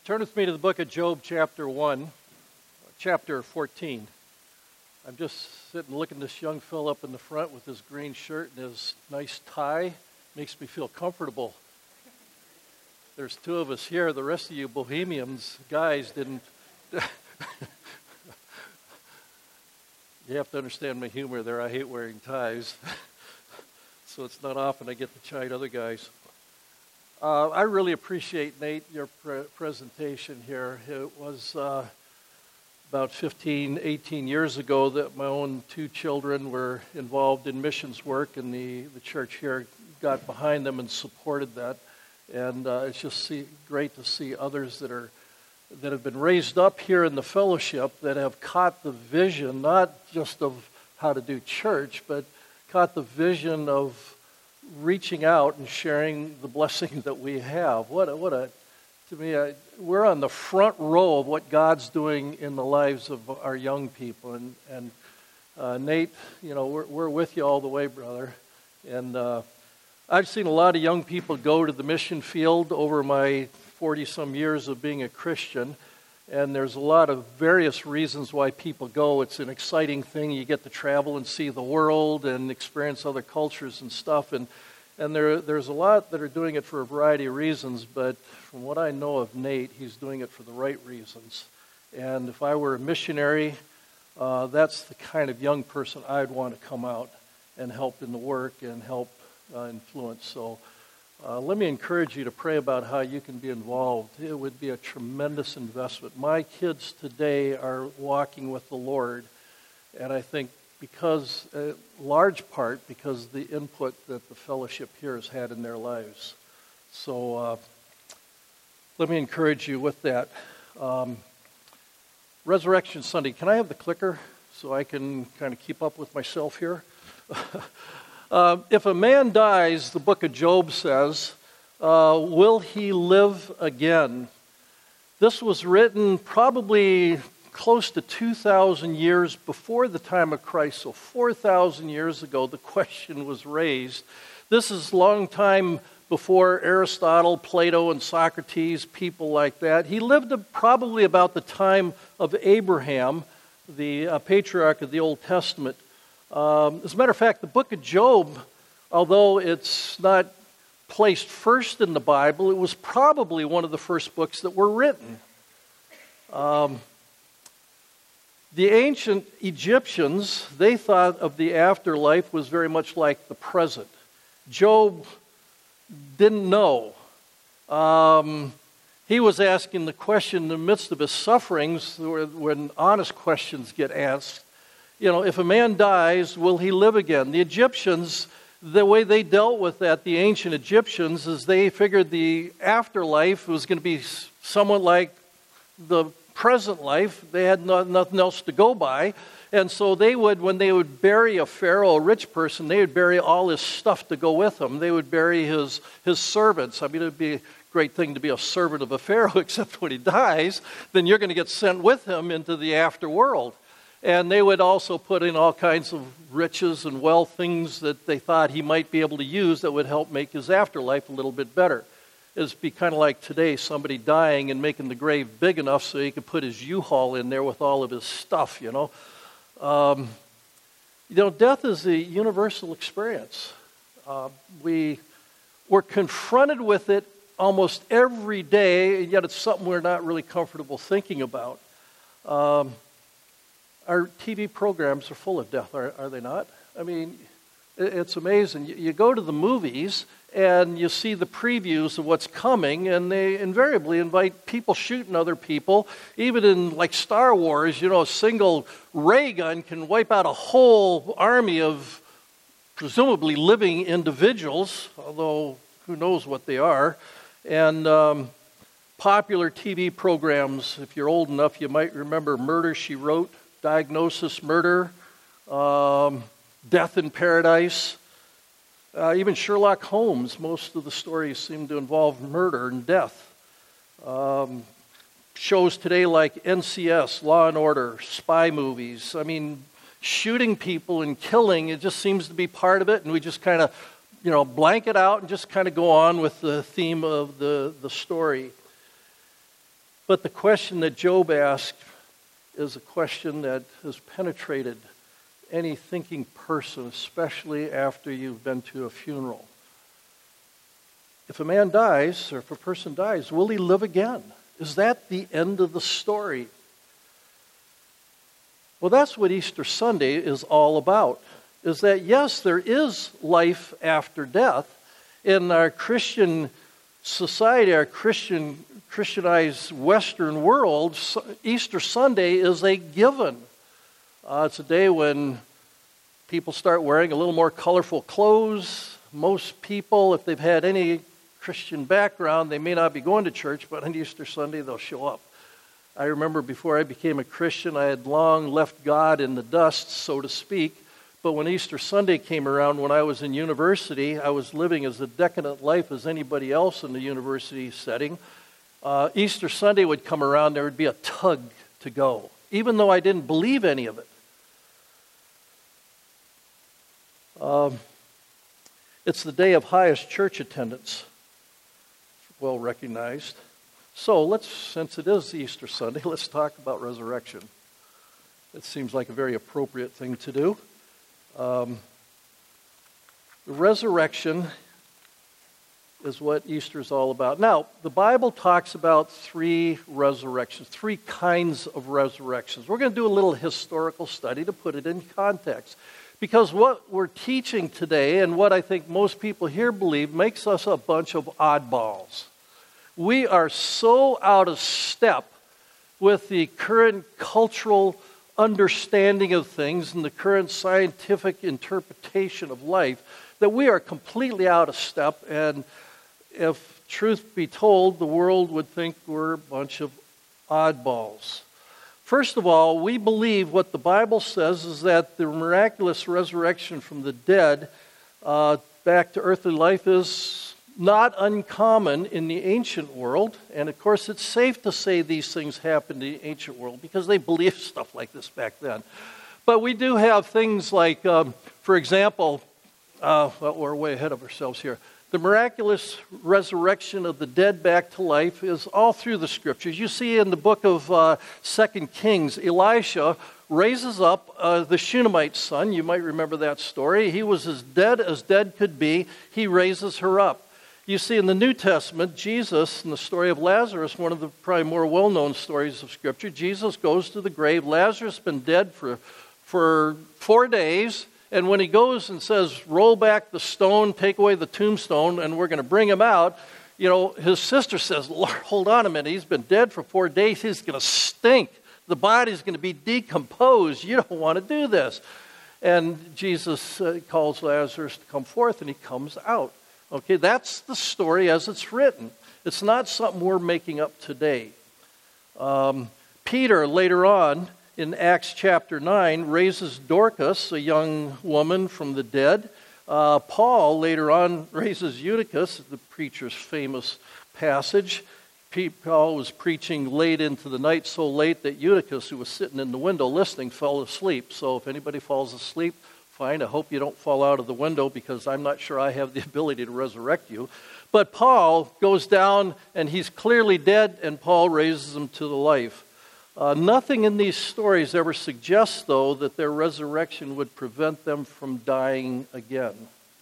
Turn with me to the book of Job, chapter 1, chapter 14. I'm just sitting looking at this young fellow up in the front with his green shirt and his nice tie. Makes me feel comfortable. There's two of us here. The rest of you bohemians, guys, didn't... You have to understand my humor there. I hate wearing ties. So it's not often I get to chide other guys. I really appreciate, Nate, your presentation here. It was about 15, 18 years ago that my own two children were involved in missions work, and the church here got behind them and supported that. And it's just great to see others that have been raised up here in the fellowship that have caught the vision, not just of how to do church, but caught the vision of reaching out and sharing the blessing that we have. We're on the front row of what God's doing in the lives of our young people. And Nate, we're with you all the way, brother. And I've seen a lot of young people go to the mission field over my 40-some years of being a Christian. And there's a lot of various reasons why people go. It's an exciting thing. You get to travel and see the world and experience other cultures and stuff. And there's a lot that are doing it for a variety of reasons. But from what I know of Nate, he's doing it for the right reasons. And if I were a missionary, that's the kind of young person I'd want to come out and help in the work and help influence. So let me encourage you to pray about how you can be involved. It would be a tremendous investment. My kids today are walking with the Lord, and I think large part because of the input that the fellowship here has had in their lives. So let me encourage you with that. Resurrection Sunday. Can I have the clicker so I can kind of keep up with myself here? If a man dies, the book of Job says, will he live again? This was written probably close to 2,000 years before the time of Christ. So 4,000 years ago, the question was raised. This is a long time before Aristotle, Plato, and Socrates, people like that. He lived probably about the time of Abraham, the patriarch of the Old Testament. As a matter of fact, the book of Job, although it's not placed first in the Bible, it was probably one of the first books that were written. The ancient Egyptians, they thought of the afterlife was very much like the present. Job didn't know. He was asking the question in the midst of his sufferings, when honest questions get asked. If a man dies, will he live again? The Egyptians, the way they dealt with that, the ancient Egyptians, is they figured the afterlife was going to be somewhat like the present life. They had nothing else to go by. And so when they would bury a pharaoh, a rich person, they would bury all his stuff to go with him. They would bury his servants. I mean, it would be a great thing to be a servant of a pharaoh, except when he dies, then you're going to get sent with him into the afterworld. And they would also put in all kinds of riches and wealth, things that they thought he might be able to use that would help make his afterlife a little bit better. It'd be kind of like today, somebody dying and making the grave big enough so he could put his U-Haul in there with all of his stuff, Death is a universal experience. We're confronted with it almost every day, and yet it's something we're not really comfortable thinking about. Our TV programs are full of death, are they not? I mean, it's amazing. You go to the movies and you see the previews of what's coming, and they invariably invite people shooting other people. Even in like Star Wars, a single ray gun can wipe out a whole army of presumably living individuals, although who knows what they are. And popular TV programs, if you're old enough, you might remember Murder, She Wrote, Diagnosis Murder, Death in Paradise, even Sherlock Holmes. Most of the stories seem to involve murder and death. Shows today like NCS, Law and Order, spy movies. I mean, shooting people and killing, it just seems to be part of it, and we just kind of, blank it out and just kind of go on with the theme of the story. But the question that Job asked is a question that has penetrated any thinking person, especially after you've been to a funeral. If a man dies, or if a person dies, will he live again? Is that the end of the story? Well, that's what Easter Sunday is all about, is that yes, there is life after death. In our Christian society, our Christianized Western world, Easter Sunday is a given. It's a day when people start wearing a little more colorful clothes. Most people, if they've had any Christian background, they may not be going to church, but on Easter Sunday they'll show up. I remember before I became a Christian, I had long left God in the dust, so to speak. But when Easter Sunday came around, when I was in university, I was living as a decadent life as anybody else in the university setting. Easter Sunday would come around, there would be a tug to go, even though I didn't believe any of it. It's the day of highest church attendance, well recognized. So since it is Easter Sunday, let's talk about resurrection. It seems like a very appropriate thing to do. The resurrection is what Easter is all about. Now, the Bible talks about three resurrections, three kinds of resurrections. We're going to do a little historical study to put it in context. Because what we're teaching today, and what I think most people here believe, makes us a bunch of oddballs. We are so out of step with the current cultural understanding of things and the current scientific interpretation of life that we are completely out of step. And if truth be told, the world would think we're a bunch of oddballs. First of all, we believe what the Bible says is that the miraculous resurrection from the dead back to earthly life is not uncommon in the ancient world. And of course, it's safe to say these things happened in the ancient world because they believed stuff like this back then. But we do have things like, for example, we're way ahead of ourselves here. The miraculous resurrection of the dead back to life is all through the Scriptures. You see in the book of 2 Kings, Elisha raises up the Shunammite son. You might remember that story. He was as dead could be. He raises her up. You see in the New Testament, Jesus, in the story of Lazarus, one of the probably more well-known stories of Scripture, Jesus goes to the grave. Lazarus has been dead for 4 days. And when he goes and says, roll back the stone, take away the tombstone, and we're going to bring him out, his sister says, Lord, hold on a minute. He's been dead for 4 days. He's going to stink. The body's going to be decomposed. You don't want to do this. And Jesus calls Lazarus to come forth, and he comes out. Okay, that's the story as it's written. It's not something we're making up today. Peter, later on, in Acts chapter 9, raises Dorcas, a young woman from the dead. Paul, later on, raises Eutychus, the preacher's famous passage. Paul was preaching late into the night, so late that Eutychus, who was sitting in the window listening, fell asleep. So if anybody falls asleep, fine. I hope you don't fall out of the window because I'm not sure I have the ability to resurrect you. But Paul goes down, and he's clearly dead, and Paul raises him to the life. Nothing in these stories ever suggests, though, that their resurrection would prevent them from dying again.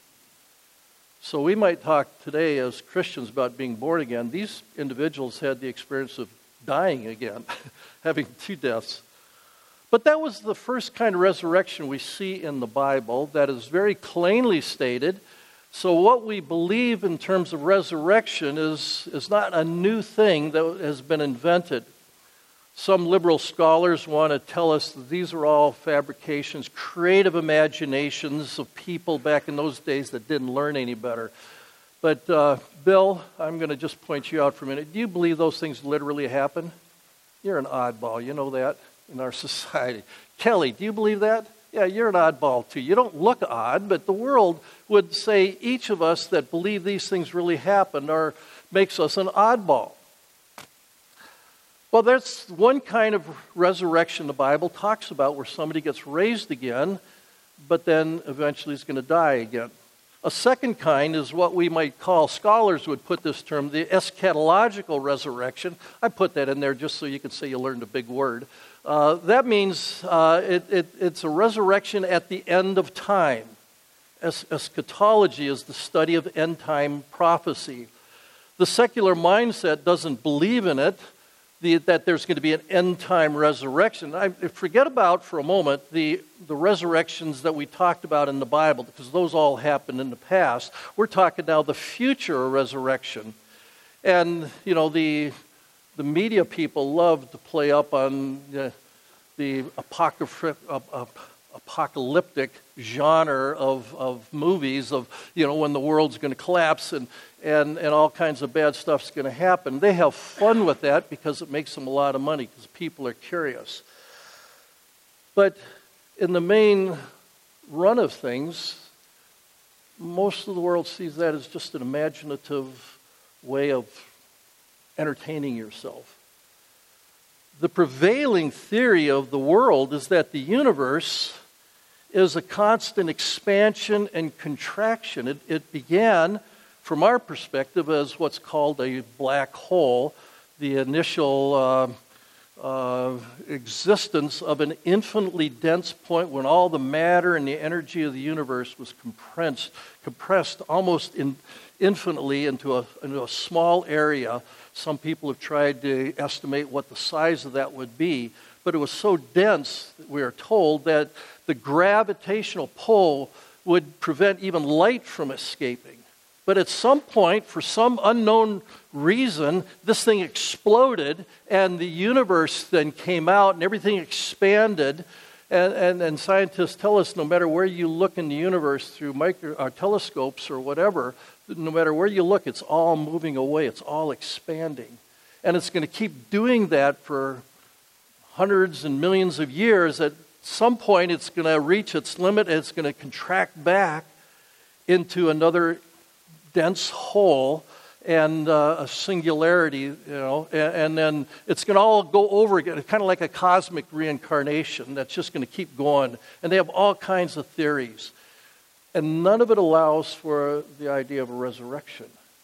So we might talk today as Christians about being born again. These individuals had the experience of dying again, having two deaths. But that was the first kind of resurrection we see in the Bible that is very plainly stated. So what we believe in terms of resurrection is not a new thing that has been invented. Some liberal scholars want to tell us that these are all fabrications, creative imaginations of people back in those days that didn't learn any better. But Bill, I'm going to just point you out for a minute. Do you believe those things literally happen? You're an oddball, you know that, in our society. Kelly, do you believe that? Yeah, you're an oddball too. You don't look odd, but the world would say each of us that believe these things really happened makes us an oddball. Well, that's one kind of resurrection the Bible talks about where somebody gets raised again, but then eventually is going to die again. A second kind is what we might call, scholars would put this term, the eschatological resurrection. I put that in there just so you can say you learned a big word. That means it's a resurrection at the end of time. Eschatology is the study of end-time prophecy. The secular mindset doesn't believe in it, that there's going to be an end-time resurrection. I forget about, for a moment, the resurrections that we talked about in the Bible, because those all happened in the past. We're talking now the future resurrection. And, you know, the media people love to play up on the apocalyptic genre of movies of, you know, when the world's going to collapse and all kinds of bad stuff's going to happen. They have fun with that because it makes them a lot of money because people are curious. But in the main run of things, most of the world sees that as just an imaginative way of entertaining yourself. The prevailing theory of the world is that the universe is a constant expansion and contraction. It began, from our perspective, as what's called a black hole, the initial existence of an infinitely dense point when all the matter and the energy of the universe was compressed almost infinitely into a small area. Some people have tried to estimate what the size of that would be, but it was so dense, we are told, that the gravitational pull would prevent even light from escaping. But at some point, for some unknown reason, this thing exploded, and the universe then came out, and everything expanded. And scientists tell us no matter where you look in the universe through telescopes or whatever, no matter where you look, it's all moving away. It's all expanding. And it's going to keep doing that for hundreds and millions of years. At some point, it's going to reach its limit, and it's going to contract back into another dense hole and a singularity, you know, and then it's going to all go over again. It's kind of like a cosmic reincarnation that's just going to keep going. And they have all kinds of theories. And none of it allows for the idea of a resurrection.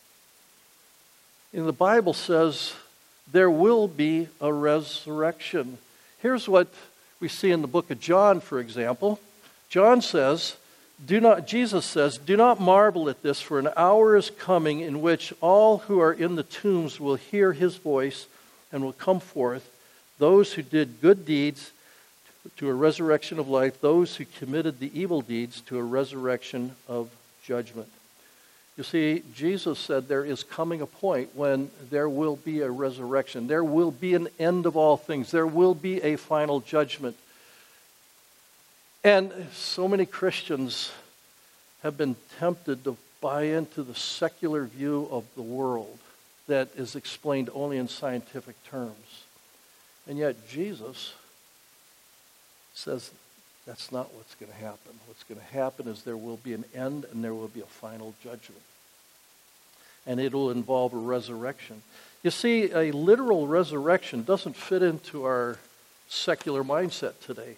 And the Bible says there will be a resurrection. Here's what we see in the book of John, for example. John says, Jesus says, "Do not marvel at this, for an hour is coming in which all who are in the tombs will hear his voice and will come forth, those who did good deeds to a resurrection of life, those who committed the evil deeds to a resurrection of judgment." You see, Jesus said there is coming a point when there will be a resurrection. There will be an end of all things. There will be a final judgment. And so many Christians have been tempted to buy into the secular view of the world that is explained only in scientific terms. And yet Jesus says that's not what's going to happen. What's going to happen is there will be an end and there will be a final judgment. And it will involve a resurrection. You see, a literal resurrection doesn't fit into our secular mindset today.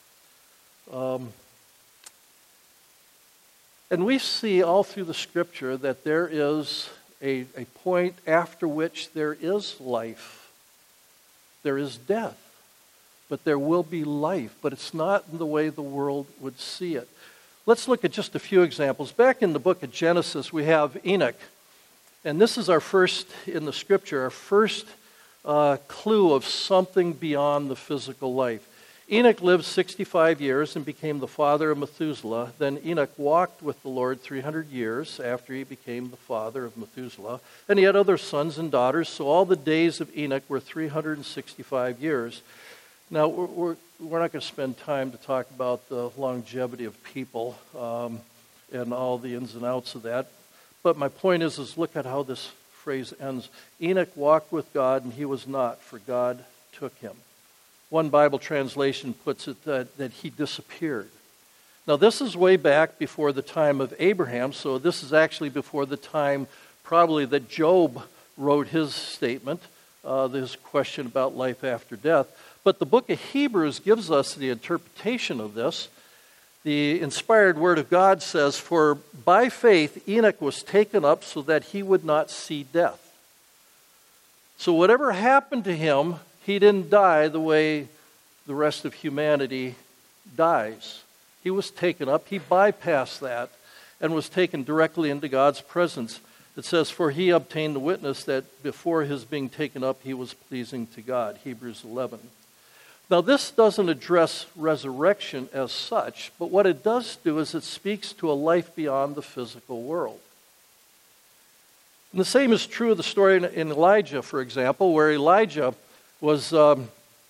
And we see all through the Scripture that there is a point after which there is life. There is death. But there will be life. But it's not in the way the world would see it. Let's look at just a few examples. Back in the book of Genesis, we have Enoch. And this is our first, in the Scripture, our first clue of something beyond the physical life. Enoch lived 65 years and became the father of Methuselah. Then Enoch walked with the Lord 300 years after he became the father of Methuselah. And he had other sons and daughters, so all the days of Enoch were 365 years. Now, we're not going to spend time to talk about the longevity of people and all the ins and outs of that. But my point is look at how this phrase ends. Enoch walked with God, and he was not, for God took him. One Bible translation puts it that he disappeared. Now, this is way back before the time of Abraham, so this is actually before the time probably that Job wrote his statement, this question about life after death. But the book of Hebrews gives us the interpretation of this. The inspired word of God says, "For by faith Enoch was taken up so that he would not see death." So whatever happened to him, he didn't die the way the rest of humanity dies. He was taken up. He bypassed that and was taken directly into God's presence. It says, "For he obtained the witness that before his being taken up, he was pleasing to God." Hebrews 11. Now, this doesn't address resurrection as such, but what it does do is it speaks to a life beyond the physical world. And the same is true of the story in Elijah, for example, where Elijah was, and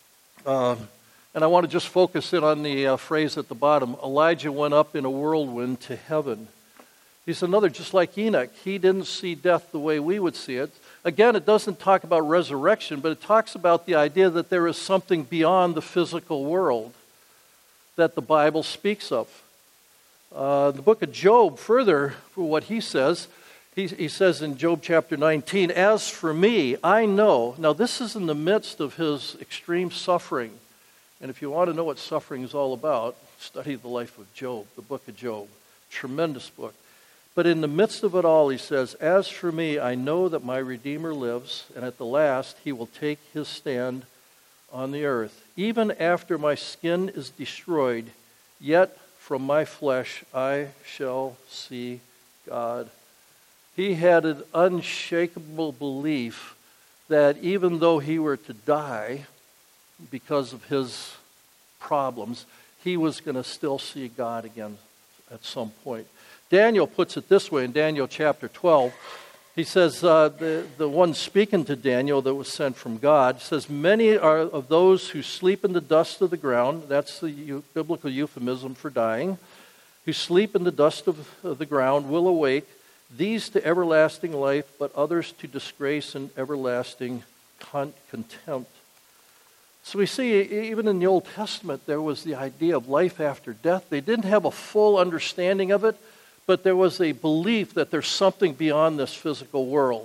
I want to just focus in on the phrase at the bottom, Elijah went up in a whirlwind to heaven. He's another, just like Enoch. He didn't see death the way we would see it. Again, it doesn't talk about resurrection, but it talks about the idea that there is something beyond the physical world that the Bible speaks of. The book of Job, further, for what he says, he says in Job chapter 19, "As for me, I know." Now, this is in the midst of his extreme suffering. And if you want to know what suffering is all about, study the life of Job, the book of Job. Tremendous book. But in the midst of it all, he says, "As for me, I know that my Redeemer lives, and at the last he will take his stand on the earth. Even after my skin is destroyed, yet from my flesh I shall see God." He had an unshakable belief that even though he were to die because of his problems, he was going to still see God again at some point. Daniel puts it this way in Daniel chapter 12. He says, the one speaking to Daniel that was sent from God, says, "Many are of those who sleep in the dust of the ground," that's the biblical euphemism for dying, "who sleep in the dust of the ground will awake, these to everlasting life, but others to disgrace and everlasting contempt." So we see, even in the Old Testament, there was the idea of life after death. They didn't have a full understanding of it, but there was a belief that there's something beyond this physical world.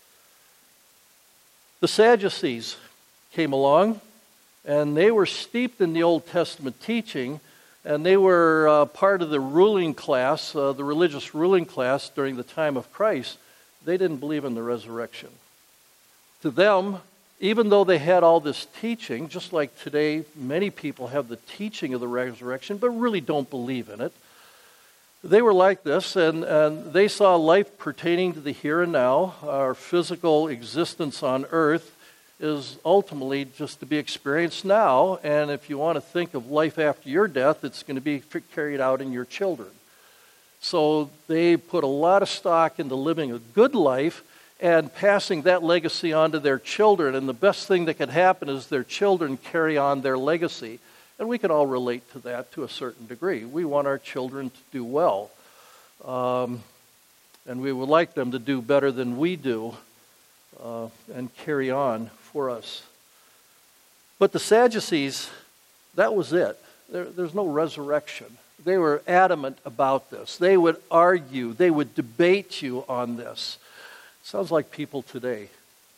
The Sadducees came along, and they were steeped in the Old Testament teaching, and they were part of the ruling class, the religious ruling class during the time of Christ. They didn't believe in the resurrection. To them, even though they had all this teaching, just like today, many people have the teaching of the resurrection, but really don't believe in it. They were like this, and they saw life pertaining to the here and now. Our physical existence on earth is ultimately just to be experienced now, and if you want to think of life after your death, it's going to be carried out in your children. So they put a lot of stock into living a good life and passing that legacy on to their children, and the best thing that could happen is their children carry on their legacy. And we can all relate to that to a certain degree. We want our children to do well. And we would like them to do better than we do and carry on for us. But the Sadducees, that was it. There's no resurrection. They were adamant about this. They would argue. They would debate you on this. Sounds like people today.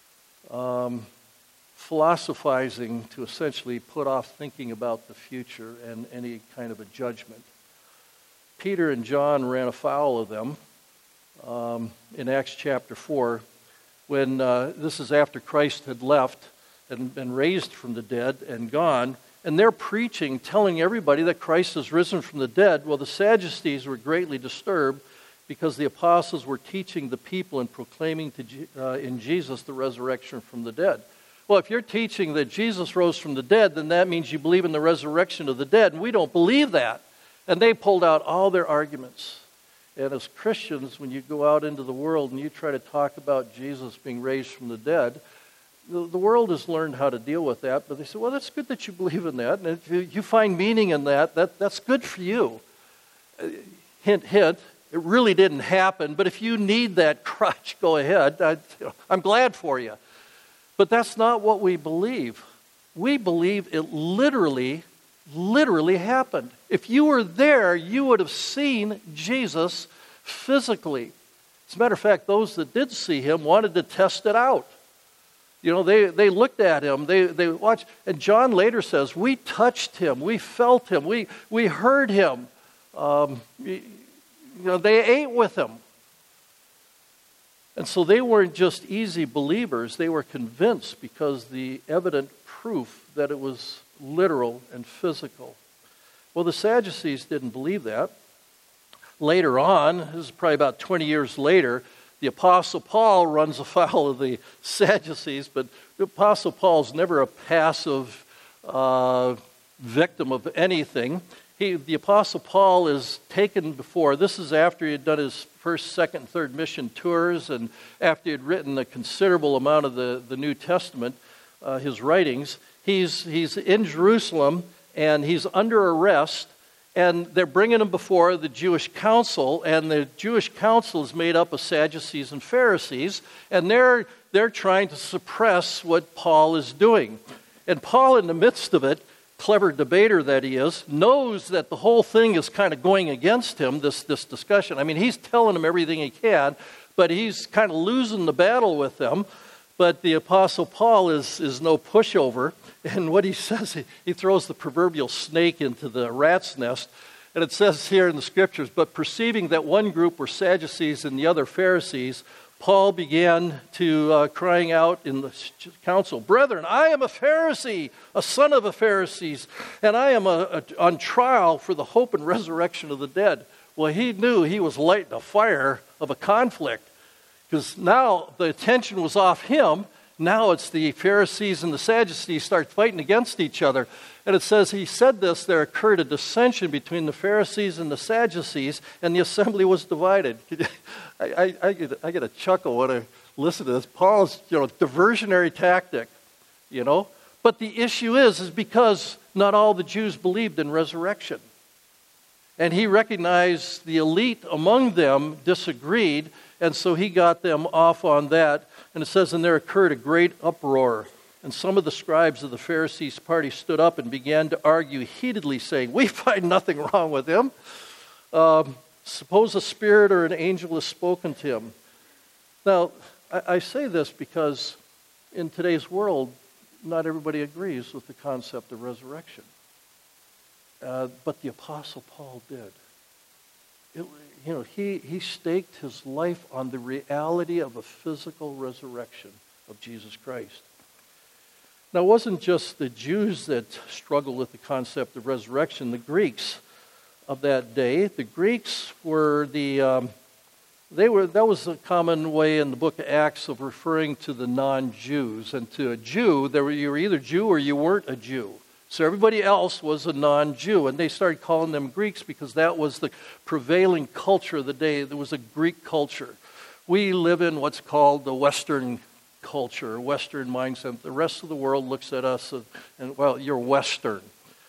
Philosophizing to essentially put off thinking about the future and any kind of a judgment. Peter and John ran afoul of them in Acts chapter 4 when this is after Christ had left and been raised from the dead and gone, and they're preaching, telling everybody that Christ has risen from the dead. Well, the Sadducees were greatly disturbed because the apostles were teaching the people and proclaiming in Jesus the resurrection from the dead. Well, if you're teaching that Jesus rose from the dead, then that means you believe in the resurrection of the dead, and we don't believe that. And they pulled out all their arguments. And as Christians, when you go out into the world and you try to talk about Jesus being raised from the dead, the world has learned how to deal with that, but they say, well, that's good that you believe in that, and if you find meaning in that's good for you. Hint, hint, it really didn't happen, but if you need that crutch, go ahead. I'm glad for you. But that's not what we believe. We believe it literally happened. If you were there, you would have seen Jesus physically. As a matter of fact, those that did see him wanted to test it out. You know, they looked at him, they watched, and John later says, we touched him, we felt him, we heard him. They ate with him. And so they weren't just easy believers, they were convinced because the evident proof that it was literal and physical. Well, the Sadducees didn't believe that. Later on, this is probably about 20 years later, the Apostle Paul runs afoul of the Sadducees, but the Apostle Paul's never a passive victim of anything. The Apostle Paul is taken before, this is after he had done his first, second, third mission tours, and after he had written a considerable amount of the New Testament, his writings. He's in Jerusalem, and he's under arrest, and they're bringing him before the Jewish council, and the Jewish council is made up of Sadducees and Pharisees, and they're trying to suppress what Paul is doing. And Paul, in the midst of it, clever debater that he is, knows that the whole thing is kind of going against him, this discussion. I mean, he's telling them everything he can, but he's kind of losing the battle with them. But the Apostle Paul is no pushover, and what he says, he throws the proverbial snake into the rat's nest. And it says here in the Scriptures, but perceiving that one group were Sadducees and the other Pharisees, Paul began to crying out in the council, "Brethren, I am a Pharisee, a son of a Pharisees, and I am on trial for the hope and resurrection of the dead." Well, he knew he was lighting a fire of a conflict, because now the attention was off him. Now it's the Pharisees and the Sadducees start fighting against each other. And it says, he said this, there occurred a dissension between the Pharisees and the Sadducees, and the assembly was divided. I get a chuckle when I listen to this. Paul's, diversionary tactic, But the issue is because not all the Jews believed in resurrection. And he recognized the elite among them disagreed, and so he got them off on that. And it says, and there occurred a great uproar. And some of the scribes of the Pharisees' party stood up and began to argue heatedly, saying, "We find nothing wrong with him. Suppose a spirit or an angel has spoken to him." Now, I say this because in today's world, not everybody agrees with the concept of resurrection. But the Apostle Paul did. He staked his life on the reality of a physical resurrection of Jesus Christ. Now, it wasn't just the Jews that struggled with the concept of resurrection. The Greeks of that day, the Greeks were that was a common way in the book of Acts of referring to the non-Jews. And to a Jew, you were either Jew or you weren't a Jew. So everybody else was a non-Jew, and they started calling them Greeks because that was the prevailing culture of the day. There was a Greek culture. We live in what's called the Western culture, Western mindset. The rest of the world looks at us and well, you're Western.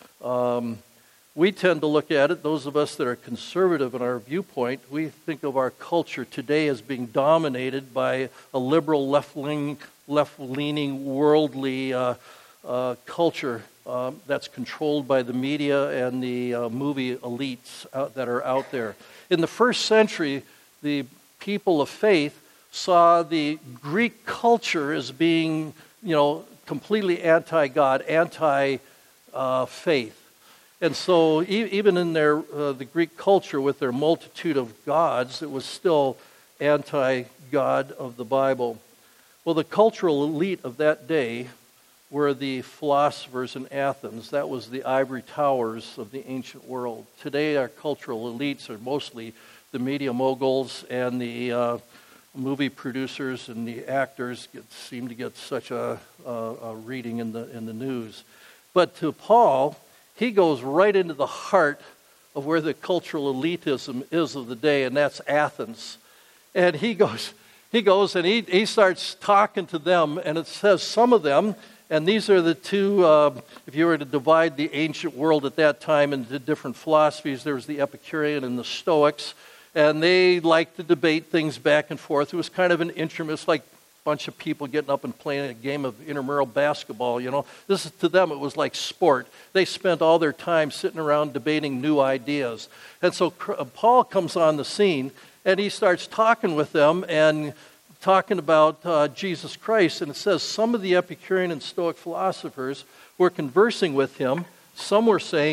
We tend to look at it, those of us that are conservative in our viewpoint, we think of our culture today as being dominated by a liberal, left-leaning, worldly culture that's controlled by the media and the movie elites that are out there. In the first century, the people of faith saw the Greek culture as being, completely anti-God, anti-faith. And so even in the Greek culture with their multitude of gods, it was still anti-God of the Bible. Well, the cultural elite of that day were the philosophers in Athens. That was the ivory towers of the ancient world. Today, our cultural elites are mostly the media moguls and the movie producers and the actors seem to get such a reading in the news. But to Paul, he goes right into the heart of where the cultural elitism is of the day, and that's Athens. And he goes and he starts talking to them, and it says some of them, and these are the two, if you were to divide the ancient world at that time into different philosophies, there was the Epicurean and the Stoics, and they liked to debate things back and forth. It was kind of an it's like a bunch of people getting up and playing a game of intramural basketball, to them it was like sport. They spent all their time sitting around debating new ideas. And so Paul comes on the scene, and he starts talking with them and talking about Jesus Christ. And it says some of the Epicurean and Stoic philosophers were conversing with him. Some were saying,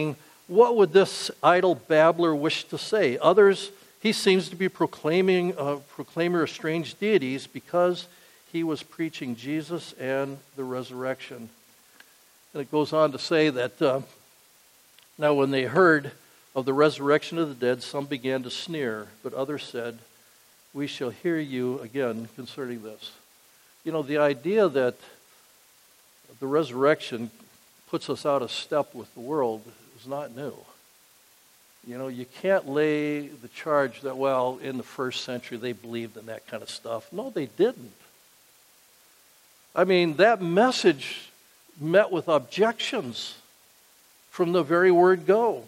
What would this idle babbler wish to say? Others, he seems to be proclaimer of strange deities because he was preaching Jesus and the resurrection. And it goes on to say that now when they heard of the resurrection of the dead, some began to sneer, but others said, "We shall hear you again concerning this." You know, the idea that the resurrection puts us out of step with the world is not new. You know, you can't lay the charge that, well, in the first century they believed in that kind of stuff. No, they didn't. I mean, that message met with objections from the very word go.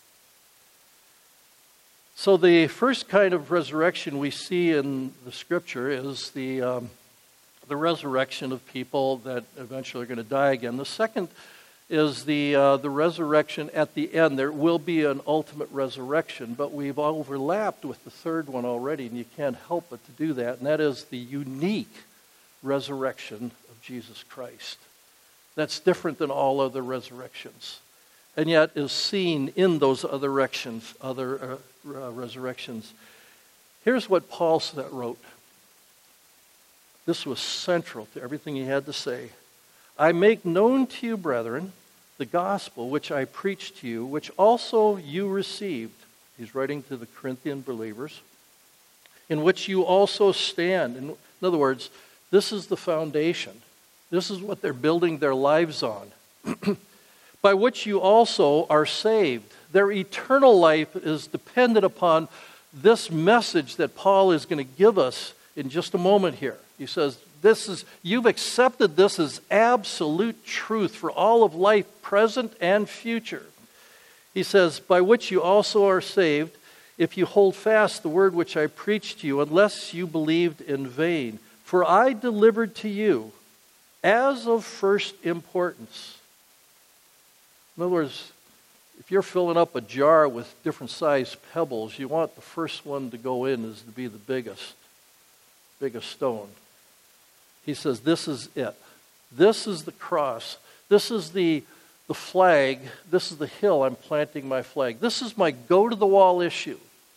So the first kind of resurrection we see in the Scripture is the resurrection of people that eventually are going to die again. The second is the resurrection at the end. There will be an ultimate resurrection, but we've overlapped with the third one already, and you can't help but to do that, and that is the unique resurrection of Jesus Christ. That's different than all other resurrections, and yet is seen in those other resurrections. Here's what Paul wrote. This was central to everything he had to say. "I make known to you, brethren, the gospel which I preached to you, which also you received." He's writing to the Corinthian believers. "In which you also stand." In other words, this is the foundation. This is what they're building their lives on. "By which you also are saved." Their eternal life is dependent upon this message that Paul is going to give us in just a moment here. He says, you've accepted this as absolute truth for all of life, present and future. He says, "By which you also are saved, if you hold fast the word which I preached to you, unless you believed in vain. For I delivered to you as of first importance." In other words, if you're filling up a jar with different sized pebbles, you want the first one to go in is to be the biggest stone. He says, this is it. This is the cross. This is the flag. This is the hill I'm planting my flag. This is my go-to-the-wall issue.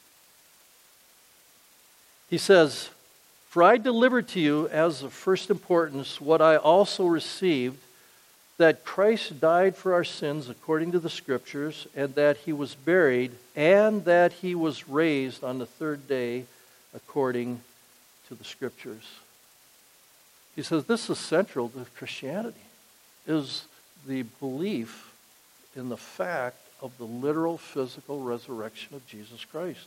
He says, "For I delivered to you as of first importance what I also received, that Christ died for our sins according to the Scriptures, and that he was buried, and that he was raised on the third day according to the Scriptures." He says this is central to Christianity, is the belief in the fact of the literal physical resurrection of Jesus Christ.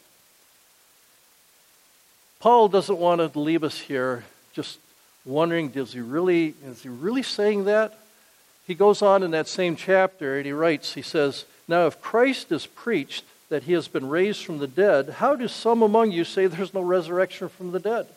Paul doesn't want to leave us here just wondering, is he really saying that? He goes on in that same chapter and he writes, he says, "Now if Christ is preached that he has been raised from the dead, how do some among you say there's no resurrection from the dead?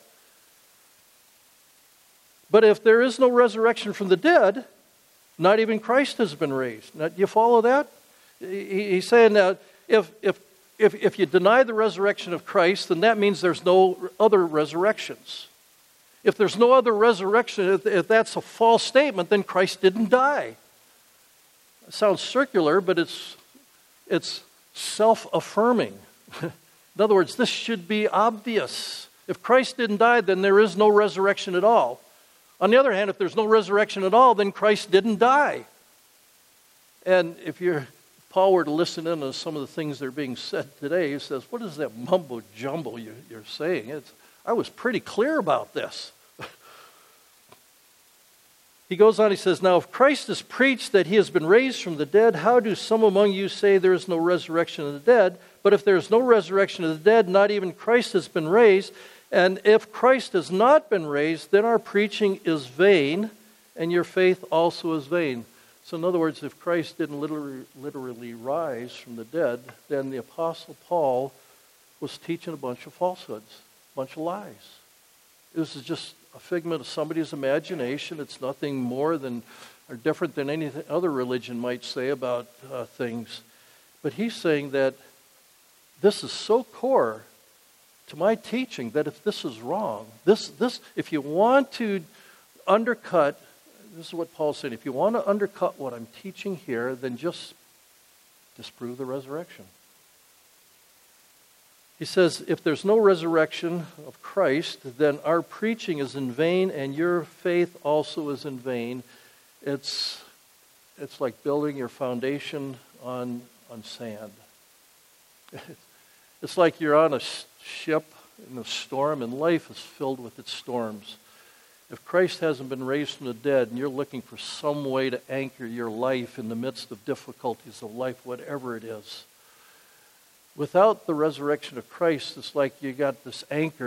But if there is no resurrection from the dead, not even Christ has been raised." Now, do you follow that? He's saying that if you deny the resurrection of Christ, then that means there's no other resurrections. If there's no other resurrection, if that's a false statement, then Christ didn't die. It sounds circular, but it's self-affirming. In other words, this should be obvious. If Christ didn't die, then there is no resurrection at all. On the other hand, if there's no resurrection at all, then Christ didn't die. And if Paul were to listen in on some of the things that are being said today, he says, "What is that mumbo-jumbo you're saying? I was pretty clear about this." He goes on, he says, "Now if Christ is preached that he has been raised from the dead, how do some among you say there is no resurrection of the dead? But if there is no resurrection of the dead, not even Christ has been raised. And if Christ has not been raised, then our preaching is vain, and your faith also is vain." So in other words, if Christ didn't literally rise from the dead, then the Apostle Paul was teaching a bunch of falsehoods, a bunch of lies. This is just a figment of somebody's imagination. It's nothing more than or different than any other religion might say about things. But he's saying that this is so core to my teaching that if this is wrong, if you want to undercut, this is what Paul's saying, if you want to undercut what I'm teaching here, then just Disprove the resurrection. He says, if there's no resurrection of Christ, then our preaching is in vain and your faith also is in vain. It's like building your foundation on sand. It's like you're on a ship in a storm, and life is filled with its storms. If Christ hasn't been raised from the dead and you're looking for some way to anchor your life in the midst of difficulties of life, whatever it is, without the resurrection of Christ, it's like you got this anchor.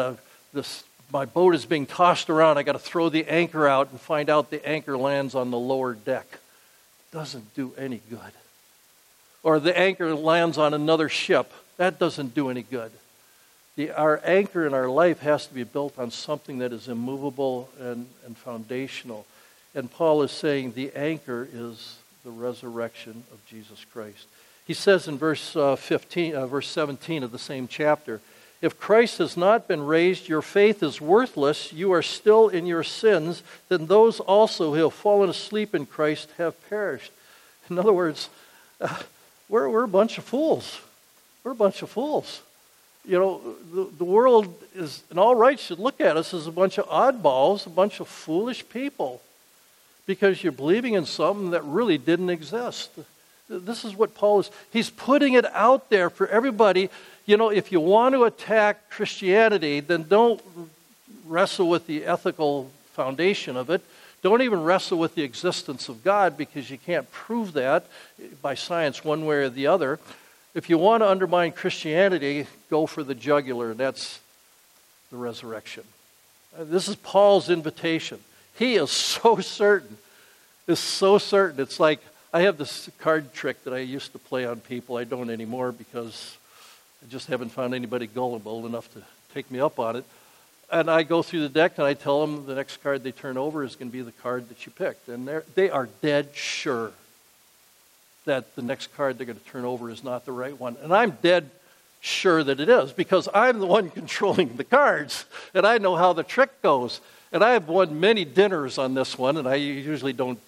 My boat is being tossed around. I got to throw the anchor out and find out the anchor lands on the lower deck. Doesn't do any good. Or the anchor lands on another ship. That doesn't do any good. Our anchor in our life has to be built on something that is immovable and foundational. And Paul is saying the anchor is the resurrection of Jesus Christ. He says in verse 17 of the same chapter, if Christ has not been raised, your faith is worthless, you are still in your sins, then those also who have fallen asleep in Christ have perished. In other words, we're a bunch of fools. We're a bunch of fools. You know, the world is, and all right, should look at us as a bunch of oddballs, a bunch of foolish people, because you're believing in something that really didn't exist. This is what Paul is. He's putting it out there for everybody. You know, if you want to attack Christianity, then don't wrestle with the ethical foundation of it. Don't even wrestle with the existence of God, because you can't prove that by science one way or the other. If you want to undermine Christianity, go for the jugular, and that's the resurrection. This is Paul's invitation. He is so certain. It's so certain. It's like, I have this card trick that I used to play on people. I don't anymore because I just haven't found anybody gullible enough to take me up on it. And I go through the deck and I tell them the next card they turn over is going to be the card that you picked. And they are dead sure that the next card they're going to turn over is not the right one. And I'm dead sure that it is, because I'm the one controlling the cards. And I know how the trick goes. And I have won many dinners on this one, and I usually don't,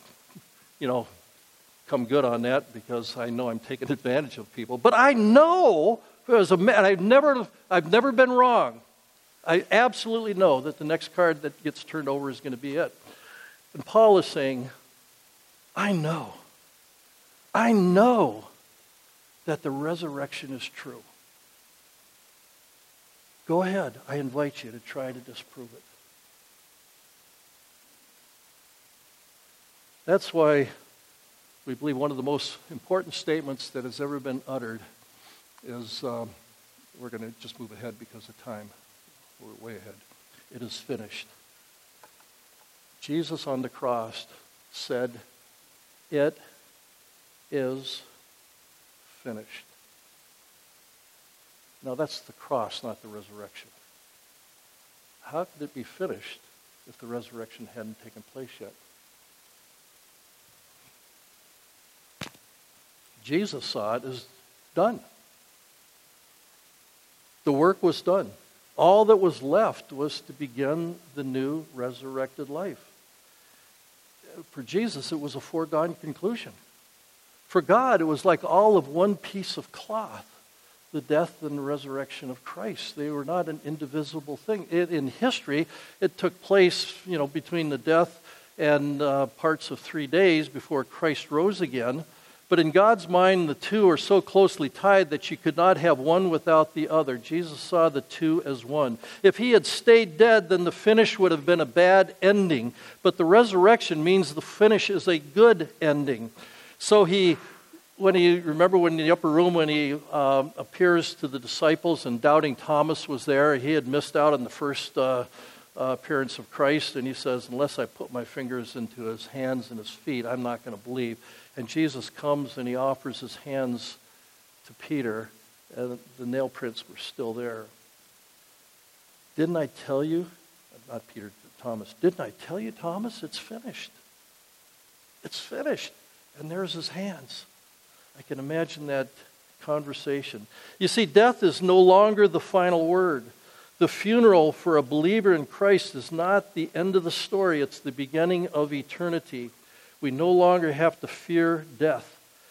come good on that, because I know I'm taking advantage of people. But I know, as a man, I've never been wrong. I absolutely know that the next card that gets turned over is going to be it. And Paul is saying, I know that the resurrection is true. Go ahead. I invite you to try to disprove it. That's why we believe one of the most important statements that has ever been uttered is, we're going to just move ahead because of time. We're way ahead. It is finished. Jesus on the cross said, it is finished. Now that's the cross, not the resurrection. How could it be finished if the resurrection hadn't taken place yet? Jesus saw it as done. The work was done. All that was left was to begin the new resurrected life. For Jesus, it was a foregone conclusion. For God, it was like all of one piece of cloth, the death and the resurrection of Christ. They were not an indivisible thing. In history, it took place, between the death and parts of 3 days before Christ rose again. But in God's mind, the two are so closely tied that you could not have one without the other. Jesus saw the two as one. If he had stayed dead, then the finish would have been a bad ending. But the resurrection means the finish is a good ending. So remember when in the upper room when he appears to the disciples and doubting Thomas was there, he had missed out on the first appearance of Christ, and he says, unless I put my fingers into his hands and his feet, I'm not going to believe. And Jesus comes and he offers his hands to Peter, and the nail prints were still there. Didn't I tell you, not Peter, Thomas, didn't I tell you, Thomas, it's finished. It's finished. And there's his hands. I can imagine that conversation. You see, death is no longer the final word. The funeral for a believer in Christ is not the end of the story. It's the beginning of eternity. We no longer have to fear death.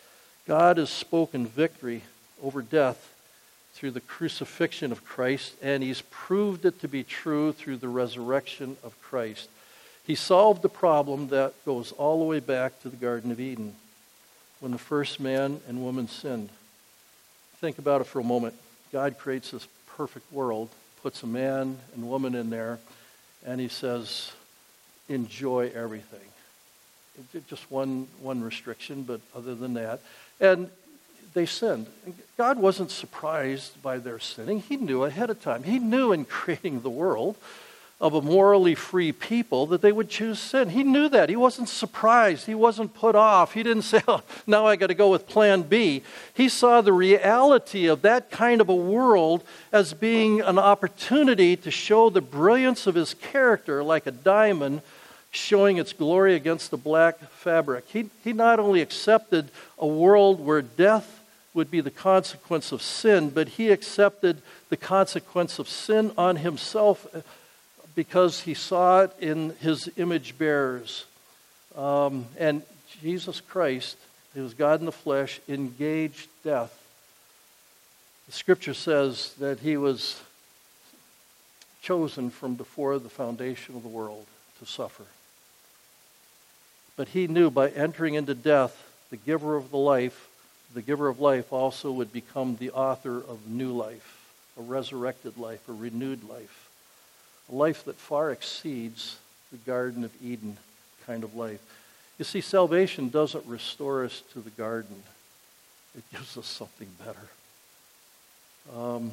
God has spoken victory over death through the crucifixion of Christ, and he's proved it to be true through the resurrection of Christ. He solved the problem that goes all the way back to the Garden of Eden, when the first man and woman sinned. Think about it for a moment. God creates this perfect world, puts a man and woman in there, and he says, enjoy everything. Just one restriction, but other than that. And they sinned. God wasn't surprised by their sinning. He knew ahead of time. He knew in creating the world of a morally free people that they would choose sin. He knew that. He wasn't surprised. He wasn't put off. He didn't say, oh, now I got to go with plan B. He saw the reality of that kind of a world as being an opportunity to show the brilliance of his character like a diamond showing its glory against the black fabric. He not only accepted a world where death would be the consequence of sin, but he accepted the consequence of sin on himself because he saw it in his image bearers. And Jesus Christ, who was God in the flesh, engaged death. The scripture says that he was chosen from before the foundation of the world to suffer. But he knew by entering into death, the giver of life also would become the author of new life, a resurrected life, a renewed life. A life that far exceeds the Garden of Eden kind of life. You see, salvation doesn't restore us to the garden. It gives us something better.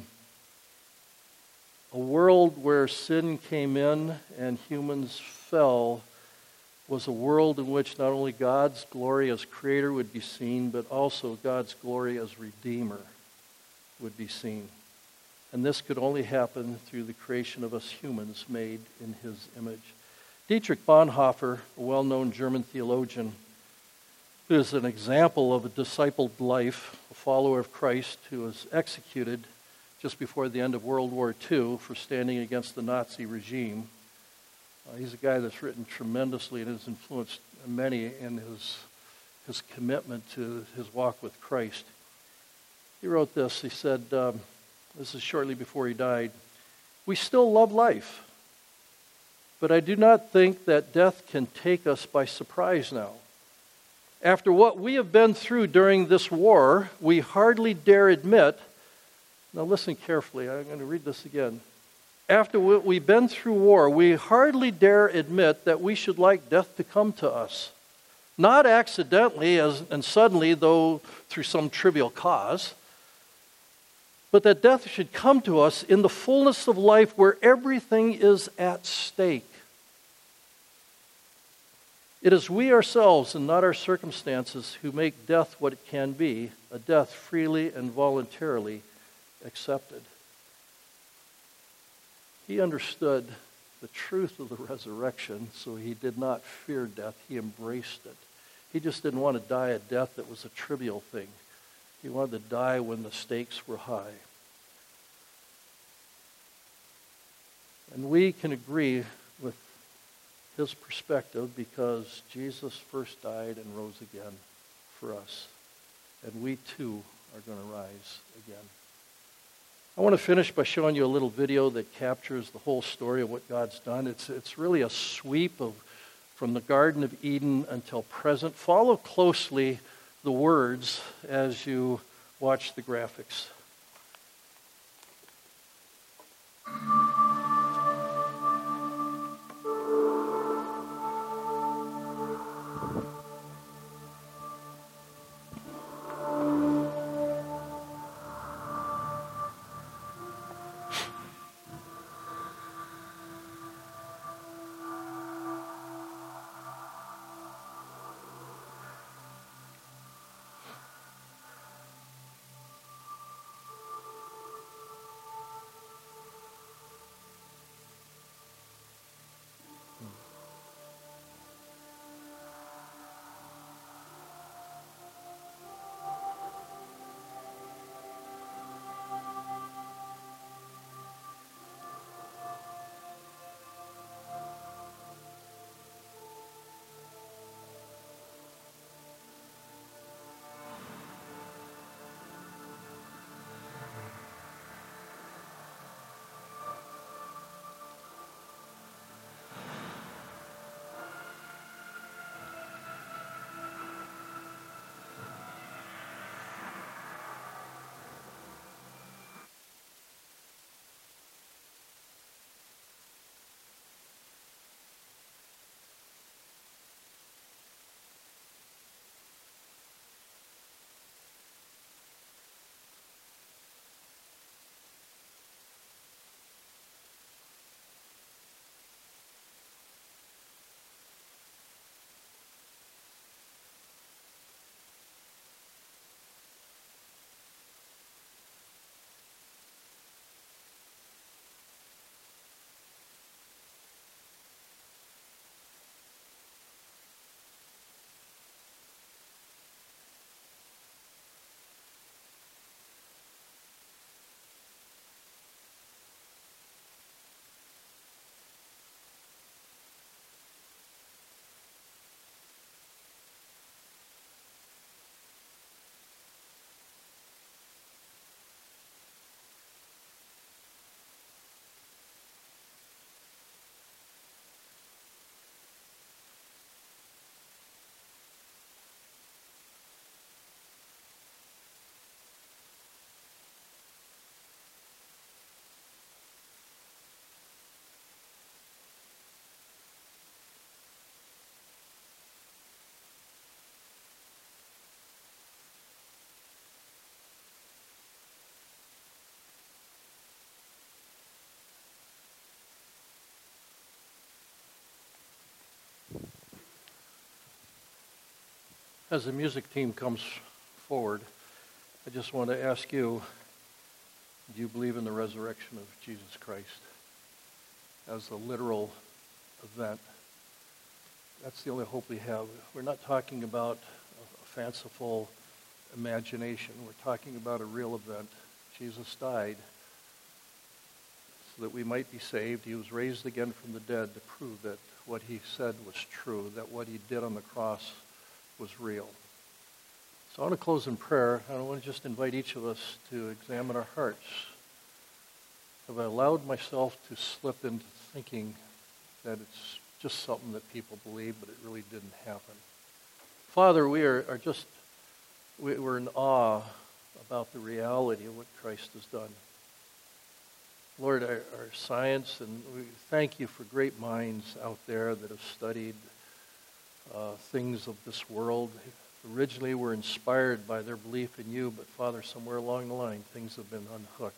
A world where sin came in and humans fell was a world in which not only God's glory as creator would be seen, but also God's glory as redeemer would be seen. And this could only happen through the creation of us humans made in his image. Dietrich Bonhoeffer, a well-known German theologian, who is an example of a discipled life, a follower of Christ who was executed just before the end of World War II for standing against the Nazi regime. He's a guy that's written tremendously and has influenced many in his commitment to his walk with Christ. He wrote this. He said, this is shortly before he died, "We still love life, but I do not think that death can take us by surprise now. After what we have been through during this war, we hardly dare admit," now listen carefully, I'm going to read this again. "After what we've been through war, we hardly dare admit that we should like death to come to us. Not accidentally and suddenly, though through some trivial cause, but that death should come to us in the fullness of life where everything is at stake. It is we ourselves and not our circumstances who make death what it can be, a death freely and voluntarily accepted." He understood the truth of the resurrection, so he did not fear death. He embraced it. He just didn't want to die a death that was a trivial thing. He wanted to die when the stakes were high. And we can agree with his perspective because Jesus first died and rose again for us. And we too are going to rise again. I want to finish by showing you a little video that captures the whole story of what God's done. It's really a sweep from the Garden of Eden until present. Follow closely the words as you watch the graphics. As the music team comes forward, I just want to ask you, do you believe in the resurrection of Jesus Christ as a literal event? That's the only hope we have. We're not talking about a fanciful imagination. We're talking about a real event. Jesus died so that we might be saved. He was raised again from the dead to prove that what he said was true, that what he did on the cross was real. So I want to close in prayer. I want to just invite each of us to examine our hearts. Have I allowed myself to slip into thinking that it's just something that people believe, but it really didn't happen? Father, we're in awe about the reality of what Christ has done. Lord, our science, and we thank you for great minds out there that have studied things of this world. Originally were inspired by their belief in you, but Father, somewhere along the line, things have been unhooked.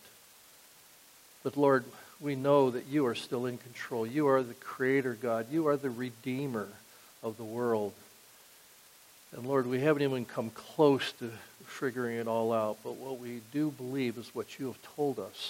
But Lord, we know that you are still in control. You are the creator, God. You are the redeemer of the world. And Lord, we haven't even come close to figuring it all out, but what we do believe is what you have told us,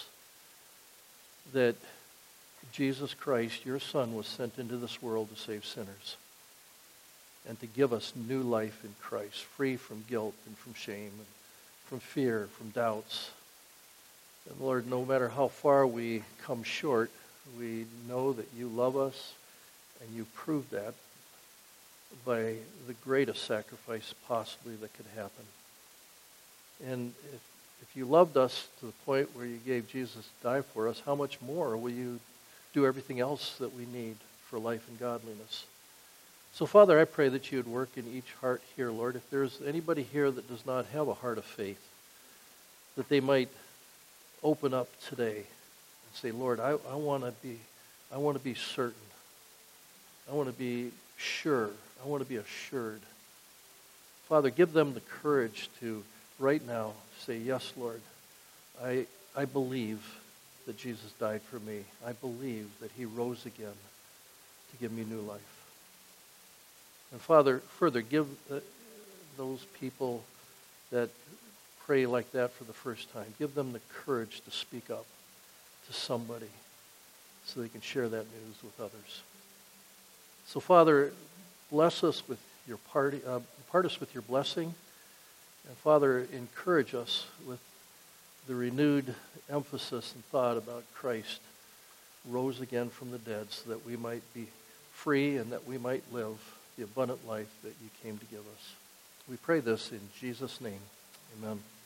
that Jesus Christ, your Son, was sent into this world to save sinners and to give us new life in Christ, free from guilt and from shame and from fear, from doubts. And Lord, no matter how far we come short, we know that you love us, and you proved that by the greatest sacrifice possibly that could happen. And if you loved us to the point where you gave Jesus to die for us, how much more will you do everything else that we need for life and godliness? So, Father, I pray that you would work in each heart here, Lord. If there's anybody here that does not have a heart of faith, that they might open up today and say, Lord, I want to be certain. I want to be sure. I want to be assured. Father, give them the courage to right now say, yes, Lord, I believe that Jesus died for me. I believe that he rose again to give me new life. And Father, further, give those people that pray like that for the first time, give them the courage to speak up to somebody so they can share that news with others. So Father, bless us with your part us with your blessing. And Father, encourage us with the renewed emphasis and thought about Christ rose again from the dead so that we might be free and that we might live the abundant life that you came to give us. We pray this in Jesus' name. Amen.